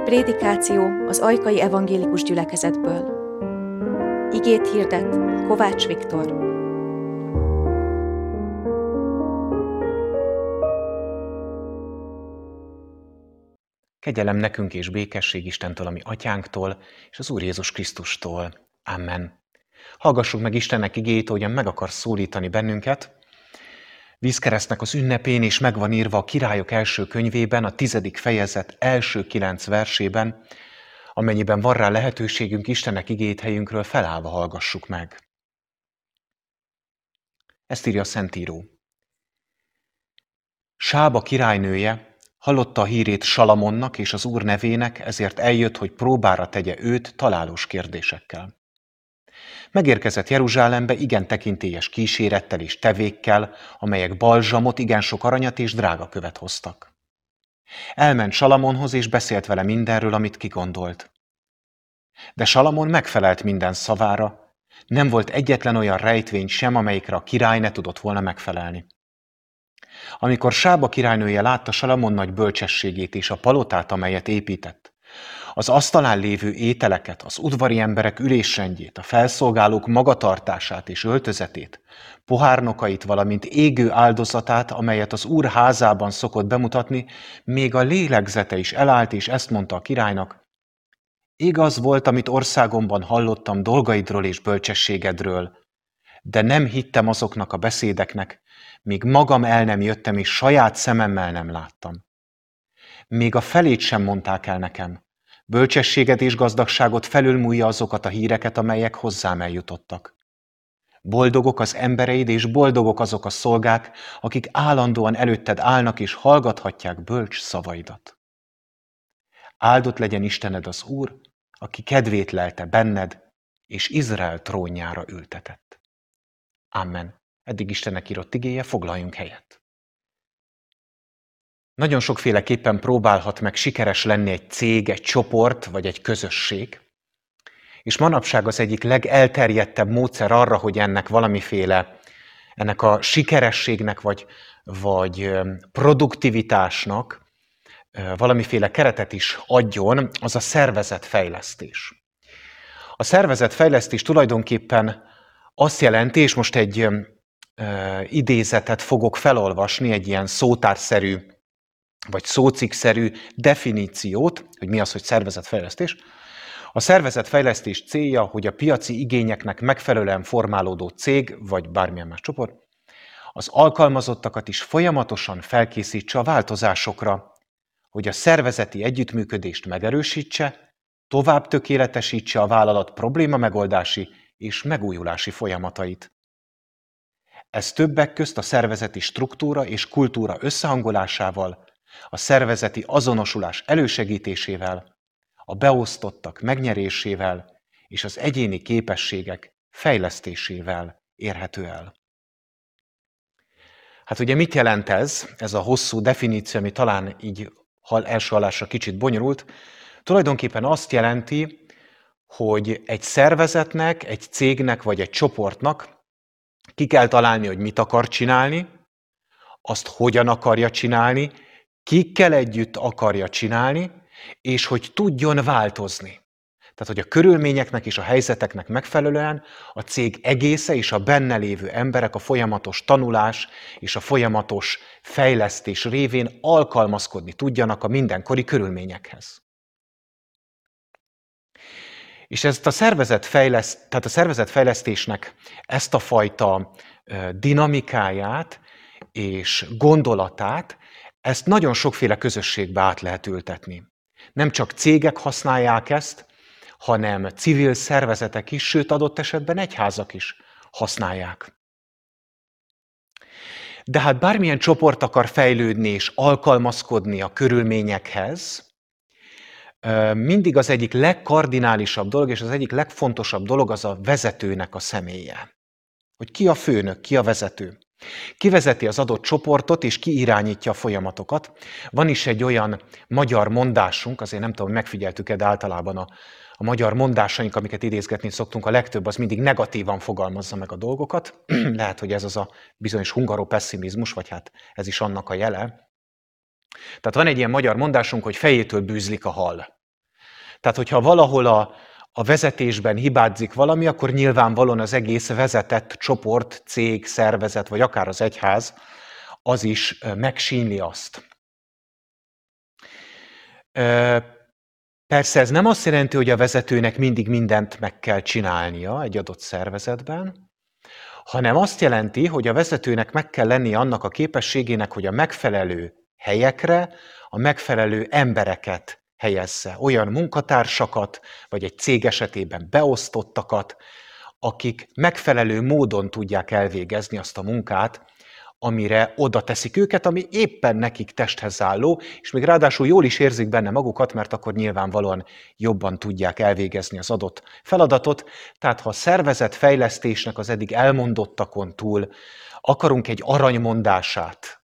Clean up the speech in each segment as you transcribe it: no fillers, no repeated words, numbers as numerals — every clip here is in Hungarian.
Prédikáció az Ajkai Evangélikus Gyülekezetből. Igét hirdet Kovács Viktor. Kegyelem nekünk és békesség Istentől, ami Atyánktól, és az Úr Jézus Krisztustól. Amen. Hallgassuk meg Istennek igéjét, ahogyan meg akar szólítani bennünket. Vízkeresztnek az ünnepén is meg van írva a Királyok első könyvében, a 10. fejezet első 9 versében, amennyiben van rá lehetőségünk, Istennek igéjét helyünkről felállva hallgassuk meg. Ezt írja a Szentíró. Sába királynője hallotta a hírét Salamonnak és az Úr nevének, ezért eljött, hogy próbára tegye őt találós kérdésekkel. Megérkezett Jeruzsálembe igen tekintélyes kísérettel és tevékkel, amelyek balzsamot, igen sok aranyat és drágakövet hoztak. Elment Salamonhoz és beszélt vele mindenről, amit kigondolt. De Salamon megfelelt minden szavára, nem volt egyetlen olyan rejtvény sem, amelyikre a király ne tudott volna megfelelni. Amikor Sába királynője látta Salamon nagy bölcsességét és a palotát, amelyet épített, az asztalán lévő ételeket, az udvari emberek ülésrendjét, a felszolgálók magatartását és öltözetét, pohárnokait, valamint égő áldozatát, amelyet az Úr házában szokott bemutatni, még a lélegzete is elállt, és ezt mondta a királynak: igaz volt, amit országomban hallottam dolgaidról és bölcsességedről, de nem hittem azoknak a beszédeknek, míg magam el nem jöttem, és saját szememmel nem láttam. Még a felét sem mondták el nekem. Bölcsességed és gazdagságot felülmúlja azokat a híreket, amelyek hozzám eljutottak. Boldogok az embereid, és boldogok azok a szolgák, akik állandóan előtted állnak, és hallgathatják bölcs szavaidat. Áldott legyen Istened az Úr, aki kedvét lelte benned, és Izrael trónjára ültetett. Amen. Eddig Istennek írott igéje, foglaljunk helyet. Nagyon sokféleképpen próbálhat meg sikeres lenni egy cég, egy csoport vagy egy közösség, és manapság az egyik legelterjedtebb módszer arra, hogy ennek a sikerességnek vagy produktivitásnak valamiféle keretet is adjon, az a szervezetfejlesztés. A szervezetfejlesztés tulajdonképpen azt jelenti, és most egy idézetet fogok felolvasni, egy ilyen szótárszerű vagy szócikkszerű definíciót, hogy mi az, hogy szervezetfejlesztés. A szervezetfejlesztés célja, hogy a piaci igényeknek megfelelően formálódó cég, vagy bármilyen más csoport, az alkalmazottakat is folyamatosan felkészítse a változásokra, hogy a szervezeti együttműködést megerősítse, tovább tökéletesítse a vállalat problémamegoldási és megújulási folyamatait. Ez többek közt a szervezeti struktúra és kultúra összehangolásával, a szervezeti azonosulás elősegítésével, a beosztottak megnyerésével és az egyéni képességek fejlesztésével érhető el. Hát ugye mit jelent ez a hosszú definíció, ami talán így első hallásra kicsit bonyolult? Tulajdonképpen azt jelenti, hogy egy szervezetnek, egy cégnek vagy egy csoportnak ki kell találni, hogy mit akar csinálni, azt hogyan akarja csinálni, kikkel együtt akarja csinálni, és hogy tudjon változni. Tehát, hogy a körülményeknek és a helyzeteknek megfelelően a cég egésze és a benne lévő emberek a folyamatos tanulás és a folyamatos fejlesztés révén alkalmazkodni tudjanak a mindenkori körülményekhez. És ezt a szervezetfejlesztésnek ezt a fajta dinamikáját és gondolatát, ezt nagyon sokféle közösségbe át lehet ültetni. Nem csak cégek használják ezt, hanem civil szervezetek is, sőt adott esetben egyházak is használják. De hát bármilyen csoport akar fejlődni és alkalmazkodni a körülményekhez, mindig az egyik legkardinálisabb dolog és az egyik legfontosabb dolog az a vezetőnek a személye. Hogy ki a főnök, ki a vezető. Ki vezeti az adott csoportot, és ki irányítja a folyamatokat. Van is egy olyan magyar mondásunk, azért nem tudom, hogy megfigyeltük-e, de általában a magyar mondásaink, amiket idézgetni szoktunk, a legtöbb az mindig negatívan fogalmazza meg a dolgokat. Lehet, hogy ez az a bizonyos hungaropesszimizmus, vagy hát ez is annak a jele. Tehát van egy ilyen magyar mondásunk, hogy fejétől bűzlik a hal. Tehát, hogyha valahol a vezetésben hibázik valami, akkor nyilvánvalóan az egész vezetett csoport, cég, szervezet, vagy akár az egyház, az is megsínli azt. Persze ez nem azt jelenti, hogy a vezetőnek mindig mindent meg kell csinálnia egy adott szervezetben, hanem azt jelenti, hogy a vezetőnek meg kell lennie annak a képességének, hogy a megfelelő helyekre a megfelelő embereket helyezze. Olyan munkatársakat, vagy egy cég esetében beosztottakat, akik megfelelő módon tudják elvégezni azt a munkát, amire oda teszik őket, ami éppen nekik testhez álló, és még ráadásul jól is érzik benne magukat, mert akkor nyilvánvalóan jobban tudják elvégezni az adott feladatot. Tehát ha a szervezetfejlesztésnek az eddig elmondottakon túl akarunk egy aranymondását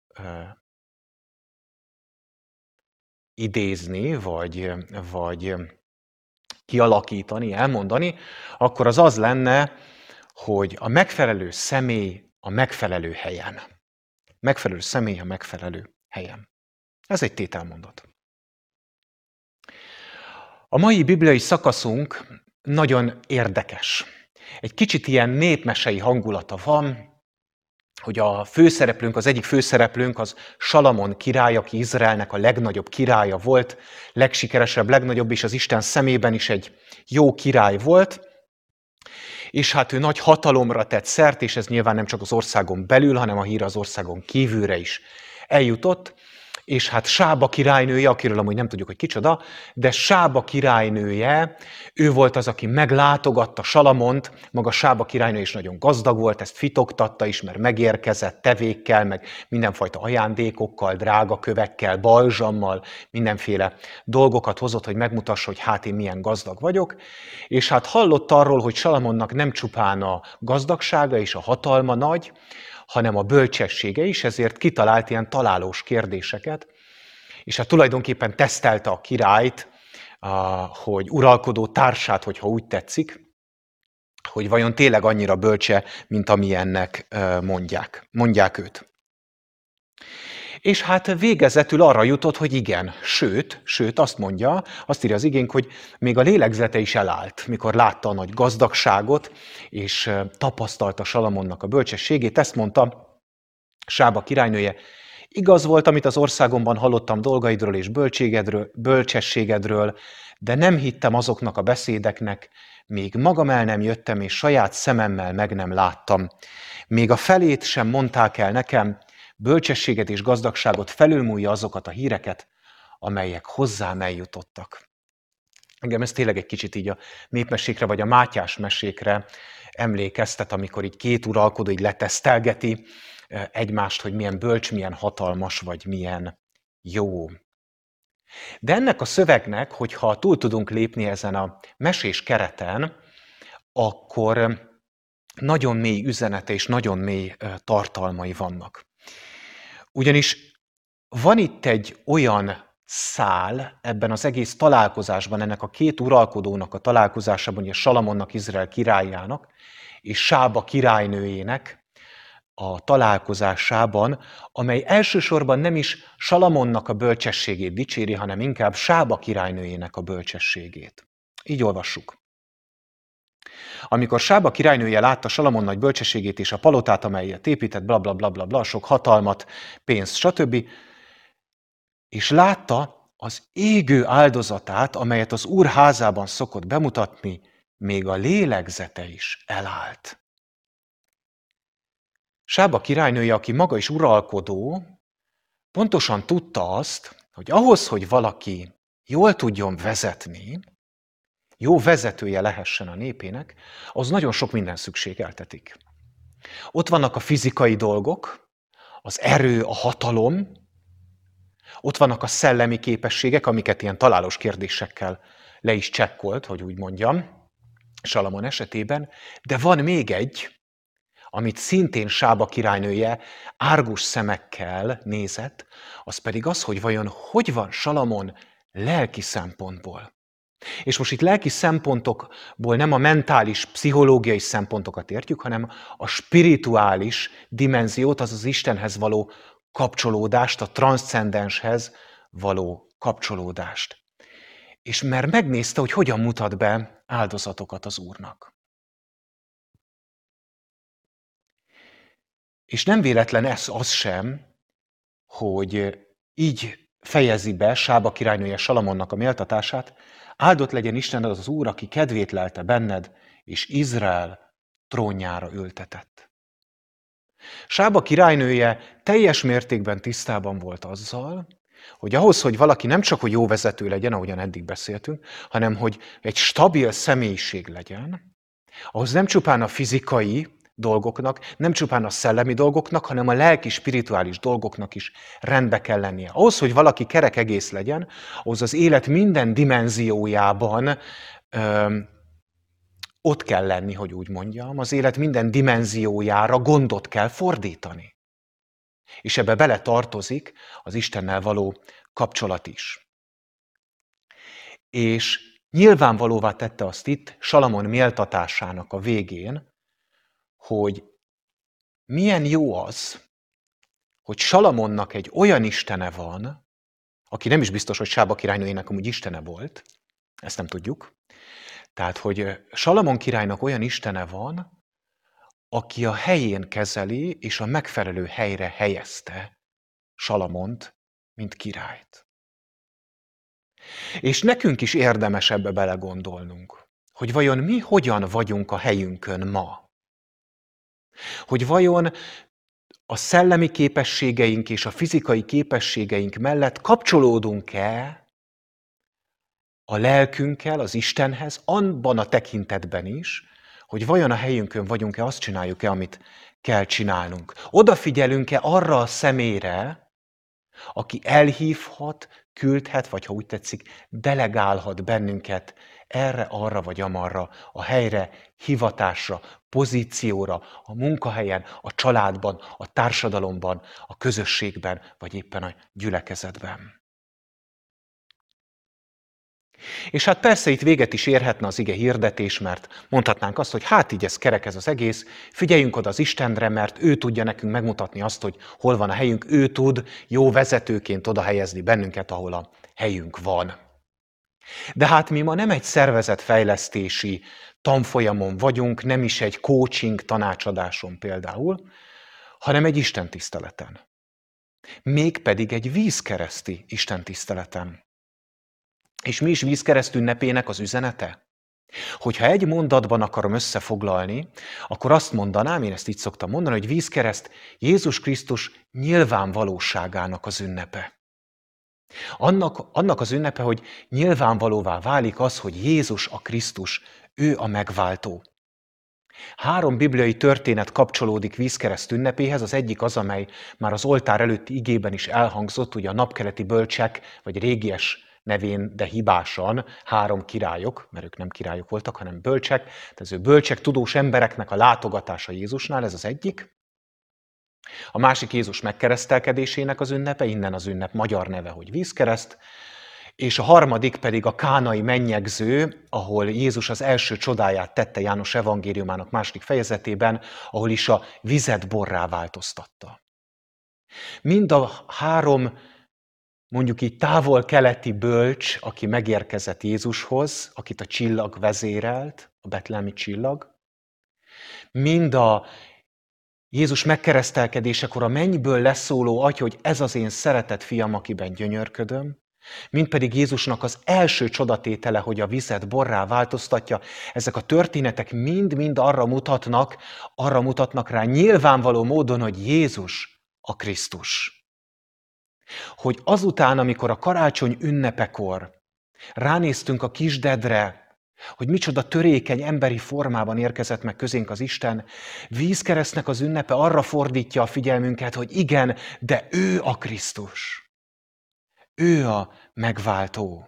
idézni, vagy kialakítani, elmondani, akkor az lenne, hogy a megfelelő személy a megfelelő helyen. Megfelelő személy a megfelelő helyen. Ez egy tételmondat. A mai bibliai szakaszunk nagyon érdekes. Egy kicsit ilyen népmesei hangulata van, hogy az egyik főszereplőnk az Salamon király, aki Izraelnek a legnagyobb királya volt, legsikeresebb, legnagyobb, és az Isten szemében is egy jó király volt, és hát ő nagy hatalomra tett szert, és ez nyilván nem csak az országon belül, hanem a hír az országon kívülre is eljutott, és hát Sába királynője, akiről amúgy nem tudjuk, hogy kicsoda, de Sába királynője, ő volt az, aki meglátogatta Salamont, maga Sába királynő is nagyon gazdag volt, ezt fitoktatta is, mert megérkezett tevékkel, meg mindenfajta ajándékokkal, drága kövekkel, balzsammal, mindenféle dolgokat hozott, hogy megmutassa, hogy hát én milyen gazdag vagyok, és hát hallott arról, hogy Salamonnak nem csupán a gazdagsága és a hatalma nagy, hanem a bölcsessége is, ezért kitalált ilyen találós kérdéseket, és hát tulajdonképpen tesztelte a királyt, hogy uralkodó társát, hogyha úgy tetszik, hogy vajon tényleg annyira bölcse, mint amilyennek mondják őt. És hát végezetül arra jutott, hogy igen, sőt azt mondja, azt írja az igénk, hogy még a lélegzete is elállt, mikor látta a nagy gazdagságot, és tapasztalta Salamonnak a bölcsességét. Ezt mondta Sába királynője: igaz volt, amit az országomban hallottam dolgaidról és bölcsességedről, de nem hittem azoknak a beszédeknek, még magam el nem jöttem, és saját szememmel meg nem láttam. Még a felét sem mondták el nekem, bölcsességet és gazdagságot felülmúlja azokat a híreket, amelyek hozzám eljutottak. Engem ez tényleg egy kicsit így a népmesékre, vagy a Mátyás mesékre emlékeztet, amikor így két uralkodó így letesztelgeti egymást, hogy milyen bölcs, milyen hatalmas, vagy milyen jó. De ennek a szövegnek, hogyha túl tudunk lépni ezen a mesés kereten, akkor nagyon mély üzenete és nagyon mély tartalmai vannak. Ugyanis van itt egy olyan szál ebben az egész találkozásban, ennek a két uralkodónak a találkozásában, ugye Salamonnak, Izrael királyának, és Sába királynőjének a találkozásában, amely elsősorban nem is Salamonnak a bölcsességét dicséri, hanem inkább Sába királynőjének a bölcsességét. Így olvassuk. Amikor Sába királynője látta Salamon nagy bölcsességét és a palotát, amelyet épített, blablabla, sok hatalmat, pénzt, stb., és látta az égő áldozatát, amelyet az Úr házában szokott bemutatni, még a lélegzete is elállt. Sába királynője, aki maga is uralkodó, pontosan tudta azt, hogy ahhoz, hogy valaki jól tudjon vezetni, jó vezetője lehessen a népének, az nagyon sok minden szükségeltetik. Ott vannak a fizikai dolgok, az erő, a hatalom, ott vannak a szellemi képességek, amiket ilyen találós kérdésekkel le is csekkolt, hogy úgy mondjam, Salamon esetében, de van még egy, amit szintén Sába királynője árgus szemekkel nézett, az pedig az, hogy vajon hogy van Salamon lelki szempontból. És most itt lelki szempontokból nem a mentális, pszichológiai szempontokat értjük, hanem a spirituális dimenziót, azaz Istenhez való kapcsolódást, a transzcendenshez való kapcsolódást. és mert megnézte, hogy hogyan mutat be áldozatokat az Úrnak. És nem véletlen az sem, hogy így fejezi be Sába királynője Salamonnak a méltatását: áldott legyen Istened az Úr, aki kedvét lelte benned, és Izrael trónjára ültetett. Sába királynője teljes mértékben tisztában volt azzal, hogy ahhoz, hogy valaki nem csak hogy jó vezető legyen, ahogyan eddig beszéltünk, hanem hogy egy stabil személyiség legyen, ahhoz nem csupán a fizikai dolgoknak, nem csupán a szellemi dolgoknak, hanem a lelki, spirituális dolgoknak is rendbe kell lennie. Ahhoz, hogy valaki kerek egész legyen, ahhoz az élet minden dimenziójában ott kell lenni, hogy úgy mondjam, az élet minden dimenziójára gondot kell fordítani. És ebbe bele tartozik az Istennel való kapcsolat is. És nyilvánvalóvá tette azt itt Salamon méltatásának a végén, hogy milyen jó az, hogy Salamonnak egy olyan istene van, aki nem is biztos, hogy Sába királynőjének amúgy istene volt, ezt nem tudjuk. Tehát, hogy Salamon királynak olyan istene van, aki a helyén kezeli, és a megfelelő helyre helyezte Salamont, mint királyt. És nekünk is érdemes ebbe belegondolnunk, hogy vajon mi hogyan vagyunk a helyünkön ma. Hogy vajon a szellemi képességeink és a fizikai képességeink mellett kapcsolódunk-e a lelkünkkel, az Istenhez, abban a tekintetben is, hogy vajon a helyünkön vagyunk-e, azt csináljuk-e, amit kell csinálnunk. Odafigyelünk-e arra a személyre, aki elhívhat, küldhet, vagy ha úgy tetszik, delegálhat bennünket erre, arra vagy amarra, a helyre, hivatásra, pozícióra, a munkahelyen, a családban, a társadalomban, a közösségben, vagy éppen a gyülekezetben. És hát persze itt véget is érhetne az ige hirdetés, mert mondhatnánk azt, hogy hát így ez kerek ez az egész, figyeljünk oda az Istenre, mert ő tudja nekünk megmutatni azt, hogy hol van a helyünk, ő tud jó vezetőként oda helyezni bennünket, ahol a helyünk van. De hát mi ma nem egy szervezetfejlesztési tanfolyamon vagyunk, nem is egy coaching tanácsadáson például, hanem egy istentiszteleten. Mégpedig egy vízkereszti istentiszteleten. És mi is vízkereszt ünnepének az üzenete? Hogyha egy mondatban akarom összefoglalni, akkor azt mondanám, én ezt így szoktam mondani, hogy vízkereszt Jézus Krisztus nyilvánvalóságának az ünnepe. Annak az ünnepe, hogy nyilvánvalóvá válik az, hogy Jézus a Krisztus, ő a megváltó. 3 bibliai történet kapcsolódik vízkereszt ünnepéhez, az egyik az, amely már az oltár előtti igében is elhangzott, ugye a napkeleti bölcsek, vagy régies nevén, de hibásan 3 királyok, mert ők nem királyok voltak, hanem bölcsek, tehát az ő bölcsek, tudós embereknek a látogatása Jézusnál, ez az egyik. A másik Jézus megkeresztelkedésének az ünnepe, innen az ünnep magyar neve, hogy vízkereszt, és a harmadik pedig a kánai mennyegző, ahol Jézus az első csodáját tette János evangéliumának 2. fejezetében, ahol is a vizet borrá változtatta. Mind a 3 mondjuk így távol-keleti bölcs, aki megérkezett Jézushoz, akit a csillag vezérelt, a betlehemi csillag, mind a Jézus megkeresztelkedésekor a mennyből leszóló atya, hogy ez az én szeretett fiam, akiben gyönyörködöm, mind pedig Jézusnak az első csodatétele, hogy a vizet borrá változtatja, ezek a történetek mind-mind arra mutatnak rá nyilvánvaló módon, hogy Jézus a Krisztus. Hogy azután, amikor a karácsony ünnepekor ránéztünk a kisdedre, hogy micsoda törékeny emberi formában érkezett meg közénk az Isten, vízkeresztnek az ünnepe arra fordítja a figyelmünket, hogy igen, de ő a Krisztus. Ő a megváltó.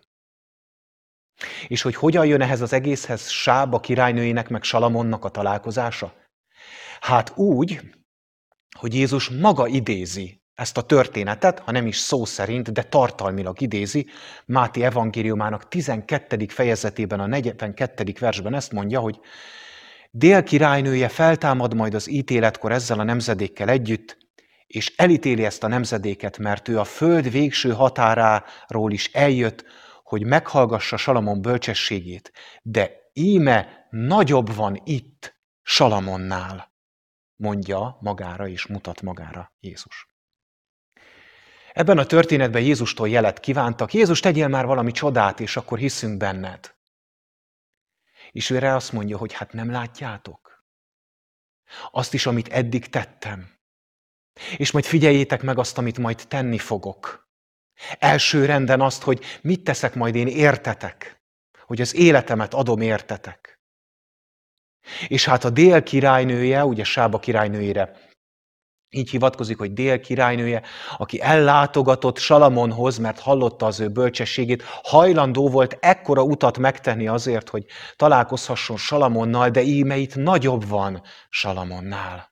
És hogy hogyan jön ehhez az egészhez Sába királynőjének meg Salamonnak a találkozása? Hát úgy, hogy Jézus maga idézi ezt a történetet, ha nem is szó szerint, de tartalmilag idézi, Máté evangéliumának 12. fejezetében, a 42. versben ezt mondja, hogy Dél királynője feltámad majd az ítéletkor ezzel a nemzedékkel együtt, és elítéli ezt a nemzedéket, mert ő a föld végső határáról is eljött, hogy meghallgassa Salamon bölcsességét, de íme nagyobb van itt Salamonnál, mondja magára és mutat magára Jézus. Ebben a történetben Jézustól jelet kívántak, Jézus, tegyél már valami csodát, és akkor hiszünk benned. És ő erre azt mondja, hogy hát nem látjátok? Azt is, amit eddig tettem. És majd figyeljétek meg azt, amit majd tenni fogok. Első renden azt, hogy mit teszek majd én értetek, hogy az életemet adom értetek. És hát a Dél királynője, ugye Sába királynőjére így hivatkozik, hogy Dél királynője, aki ellátogatott Salamonhoz, mert hallotta az ő bölcsességét, hajlandó volt ekkora utat megtenni azért, hogy találkozhasson Salamonnal, de íme itt nagyobb van Salamonnál.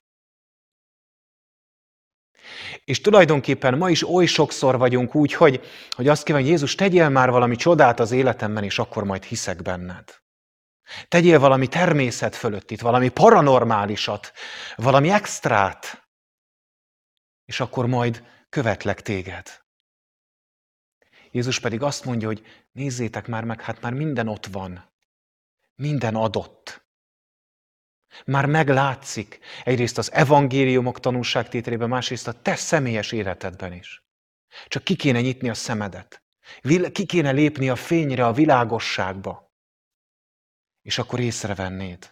És tulajdonképpen ma is oly sokszor vagyunk úgy, hogy azt kívánjuk, Jézus, tegyél már valami csodát az életemben, és akkor majd hiszek benned. Tegyél valami természet fölöttit, valami paranormálisat, valami extrát, és akkor majd követlek téged. Jézus pedig azt mondja, hogy nézzétek már meg, hát már minden ott van. Minden adott. Már meglátszik egyrészt az evangéliumok tanúságtételében, másrészt a te személyes életedben is. Csak ki kéne nyitni a szemedet. Ki kéne lépni a fényre, a világosságba. És akkor észrevennéd.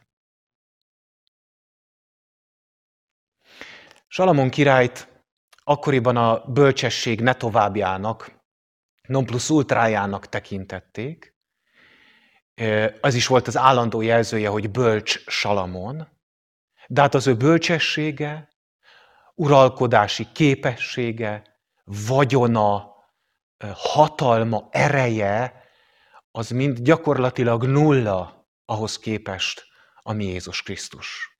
Salamon királyt akkoriban a bölcsesség ne továbbjának, non plus ultrájának tekintették. Az is volt az állandó jelzője, hogy bölcs Salamon. De hát az ő bölcsessége, uralkodási képessége, vagyona, hatalma, ereje, az mind gyakorlatilag nulla ahhoz képest, ami Jézus Krisztus.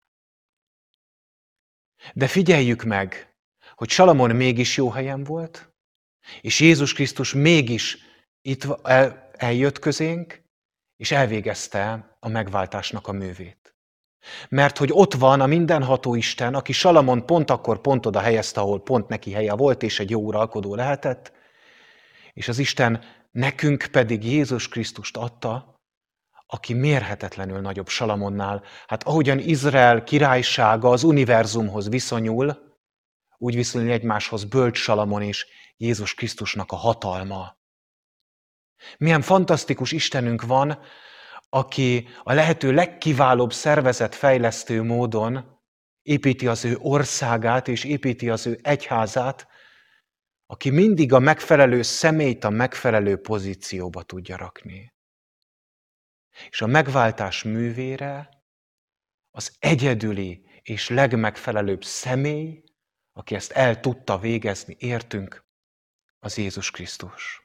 De figyeljük meg, hogy Salamon mégis jó helyen volt, és Jézus Krisztus mégis itt eljött közénk, és elvégezte a megváltásnak a művét. Mert hogy ott van a mindenható Isten, aki Salamon pont akkor pont oda helyezte, ahol pont neki helye volt, és egy jó uralkodó lehetett, és az Isten nekünk pedig Jézus Krisztust adta, aki mérhetetlenül nagyobb Salamonnál. Hát ahogyan Izrael királysága az univerzumhoz viszonyul, úgy viszonyul egymáshoz bölcs Salamon és Jézus Krisztusnak a hatalma. Milyen fantasztikus Istenünk van, aki a lehető legkiválóbb szervezetfejlesztő módon építi az ő országát és építi az ő egyházát, aki mindig a megfelelő személyt a megfelelő pozícióba tudja rakni. És a megváltás művére az egyedüli és legmegfelelőbb személy, aki ezt el tudta végezni, értünk, az Jézus Krisztus.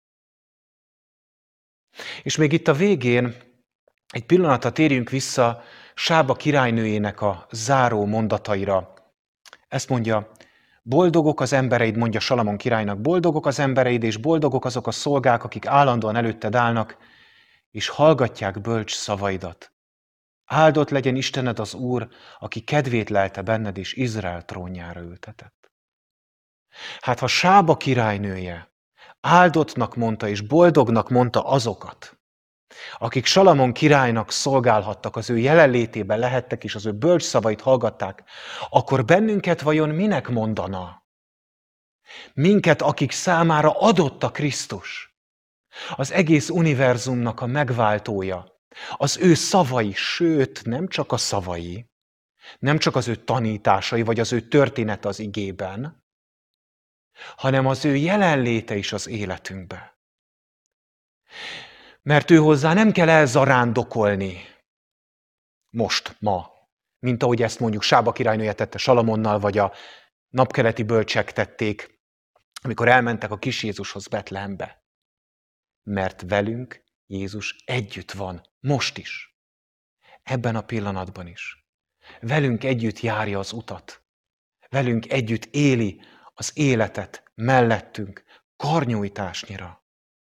És még itt a végén egy pillanatra térjünk vissza Sába királynőjének a záró mondataira. Ezt mondja, boldogok az embereid, mondja Salamon királynak, boldogok az embereid, és boldogok azok a szolgák, akik állandóan előtted állnak, és hallgatják bölcs szavaidat. Áldott legyen Istened az Úr, aki kedvét lelte benned, és Izrael trónjára ültetett. Hát ha Sába királynője áldottnak mondta és boldognak mondta azokat, akik Salamon királynak szolgálhattak, az ő jelenlétében lehettek, és az ő bölcs szavait hallgatták, akkor bennünket vajon minek mondana? Minket, akik számára adott a Krisztus, az egész univerzumnak a megváltója, az ő szavai, sőt, nem csak a szavai, nem csak az ő tanításai, vagy az ő történet az igében, hanem az ő jelenléte is az életünkbe. Mert ő hozzá nem kell elzarándokolni most, ma, mint ahogy ezt mondjuk Sába királynője tette Salamonnal, vagy a napkeleti bölcsek tették, amikor elmentek a kis Jézushoz Betlehembe. Mert velünk Jézus együtt van, most is, ebben a pillanatban is. Velünk együtt járja az utat, velünk együtt éli az életet mellettünk, karnyújtásnyira.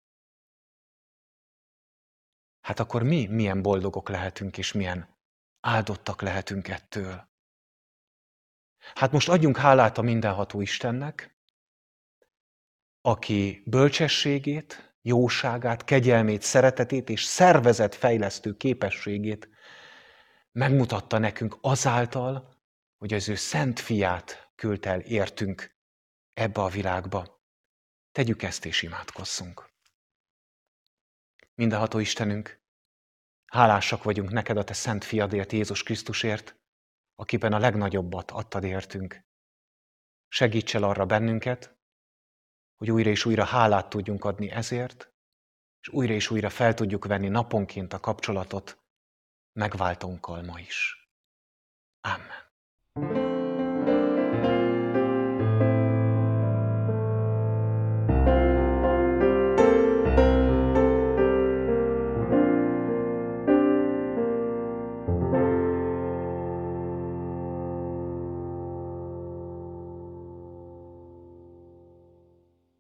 Hát akkor mi milyen boldogok lehetünk, és milyen áldottak lehetünk ettől. Hát most adjunk hálát a mindenható Istennek, aki bölcsességét, jóságát, kegyelmét, szeretetét és szervezetfejlesztő képességét megmutatta nekünk azáltal, hogy az ő szent fiát küldte el értünk ebbe a világba. Tegyük ezt és imádkozzunk. Mindenható Istenünk, hálásak vagyunk neked a te szent fiadért, Jézus Krisztusért, akiben a legnagyobbat adtad értünk. Segíts el arra bennünket, hogy újra és újra hálát tudjunk adni ezért, és újra fel tudjuk venni naponként a kapcsolatot megváltónkkal ma is. Amen.